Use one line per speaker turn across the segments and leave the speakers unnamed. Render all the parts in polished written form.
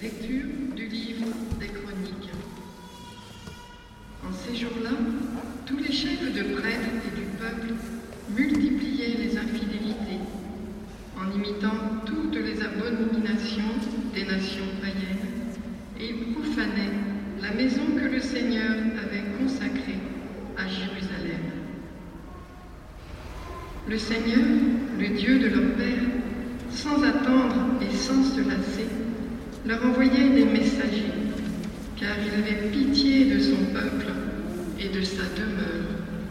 Lecture du livre des Chroniques. En ces jours-là, tous les chefs de prêtres et du peuple multipliaient les infidélités, en imitant toutes les abominations des nations païennes, et ils profanaient la maison que le Seigneur avait consacrée à Jérusalem. Le Seigneur, le Dieu de leur père, sans attendre et sans se lasser, leur envoyait des messagers, car il avait pitié de son peuple et de sa demeure.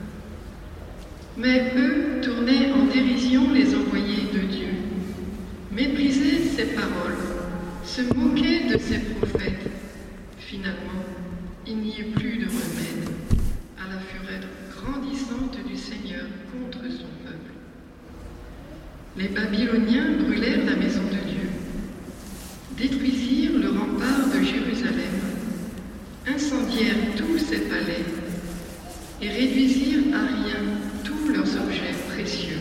Mais eux tournaient en dérision les envoyés de Dieu, méprisaient ses paroles, se moquaient de ses prophètes. Finalement, il n'y eut plus de remède à la fureur grandissante du Seigneur contre son peuple. Les Babyloniens brûlèrent la maison de Dieu, détruisirent le rempart de Jérusalem, incendièrent tous ses palais et réduisirent à rien tous leurs objets précieux.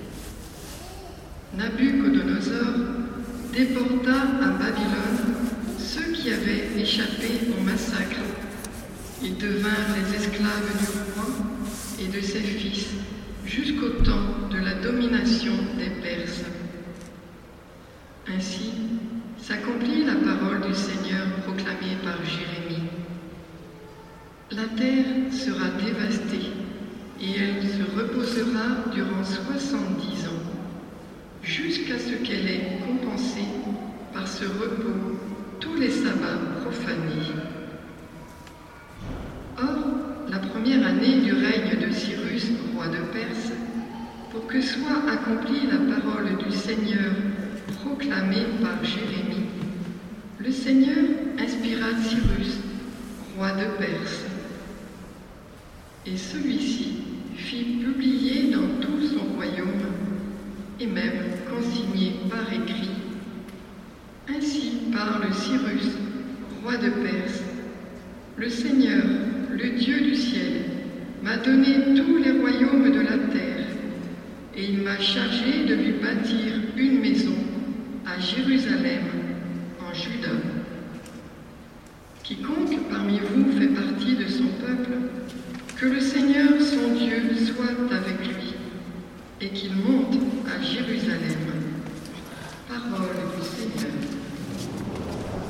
Nabuchodonosor déporta à Babylone ceux qui avaient échappé au massacre. Ils devinrent les esclaves du roi et de ses fils jusqu'au temps de la domination des Perses. Ainsi s'accomplit la parole du Seigneur proclamée par Jérémie. La terre sera dévastée et elle se reposera durant 70 ans, jusqu'à ce qu'elle ait compensé par ce repos tous les sabbats profanés. Or, la première année du règne de Cyrus, roi de Perse, pour que soit accomplie la parole du Seigneur proclamée par Jérémie, le Seigneur inspira Cyrus, roi de Perse. Et celui-ci fit publier dans tout son royaume, et même consigné par écrit: Ainsi parle Cyrus, roi de Perse. Le Seigneur, le Dieu du ciel, m'a donné tous les royaumes de la terre, et il m'a chargé de lui bâtir une maison à Jérusalem, en Juda. Quiconque parmi vous fait partie de son peuple, que le Seigneur son Dieu soit avec lui, et qu'il monte à Jérusalem. Parole du Seigneur.